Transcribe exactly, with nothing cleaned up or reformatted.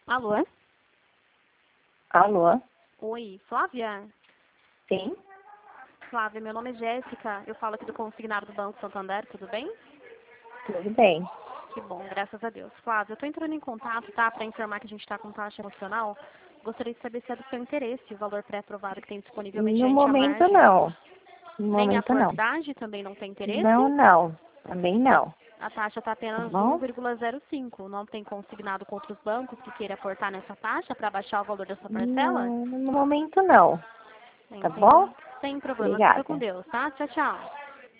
Alô? Alô? Oi, Flávia? Sim? Flávia, meu nome é Jéssica. Eu falo aqui do consignado do Banco Santander, tudo bem? Tudo bem. Que bom, graças a Deus. Flávia, eu tô entrando em contato, tá? Pra informar que a gente tá com taxa emocional. Gostaria de saber se é do seu interesse o valor pré-aprovado que tem disponível No mediante a momento, margem. não. No Nem a momento, não. porcentagem também não tem interesse? Não, não. Também não. A taxa está Tá apenas um bom? vírgula zero cinco. Não tem consignado com outros bancos que queira aportar nessa taxa para baixar o valor da sua parcela? Não, no momento, não. Tá Entendi. bom? Sem problema. Fica com Obrigada. Deus, tá? Tchau, tchau.